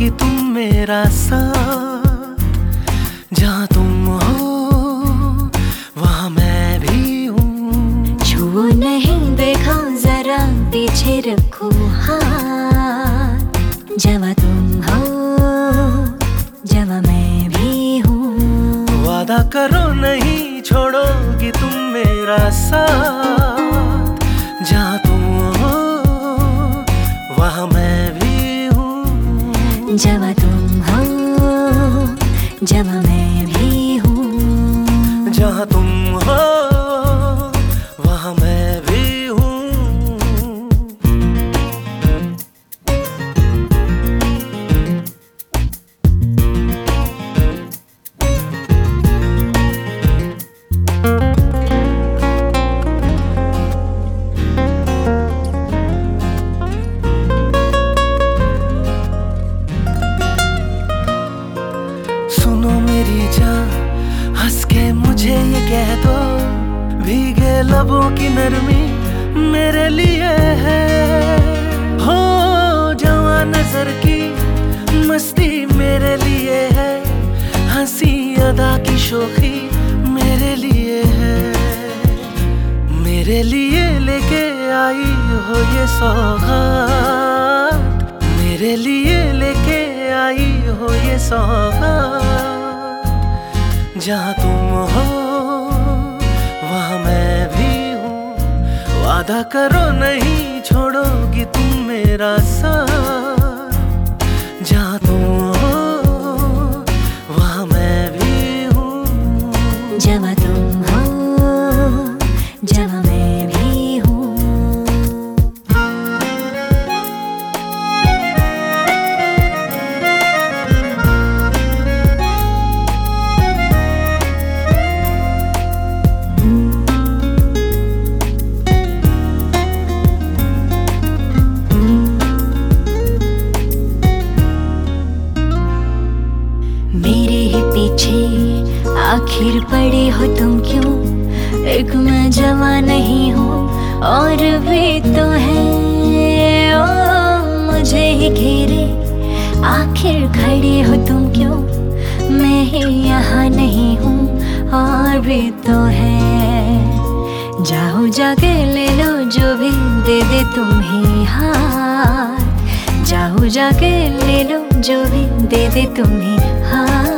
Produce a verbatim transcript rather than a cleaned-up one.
छोड़ोगी तुम मेरा साथ। जहाँ तुम हो वहाँ मैं भी हूँ। छू नहीं देखा जरा पीछे रखो हाथ। जहाँ तुम हो जहाँ मैं भी हूँ। वादा करो नहीं छोड़ोगी तुम मेरा साथ। जहाँ तुम हो वहाँ मैं भी हूँ। जहाँ तुम हो जहाँ मैं भी हूँ। जहाँ तुम हो वहाँ मैं भी हूँ। सुनो मेरी जान, हंस के मुझे ये कह दो, भीगे लबों की नरमी मेरे लिए है। हो जवां नजर की मस्ती मेरे लिए है। हंसी अदा की शोखी मेरे लिए है। मेरे लिए लेके आई हो ये सौगात। मेरे लिए लेके आई हो ये सौगात। जहाँ तुम हो वहाँ मैं भी हूँ। वादा करो नहीं छोड़ोगी तुम मेरा साथ। जहाँ तुम हो वहाँ मैं भी हूँ। जहाँ तुम हो जहाँ मैं भी हूँ। मेरे ही पीछे आखिर पड़े हो तुम क्यों। एक मैं जवां नहीं हूँ और भी तो है। ओ मुझे ही घेरे आखिर खड़े हो तुम क्यों। मैं ही यहाँ नहीं हूँ और भी तो है। जाओ जाके ले लो जो भी दे दे तुम ही हाथ। जाओ जाके ले लो जो भी दे दे तुम ही हाथ।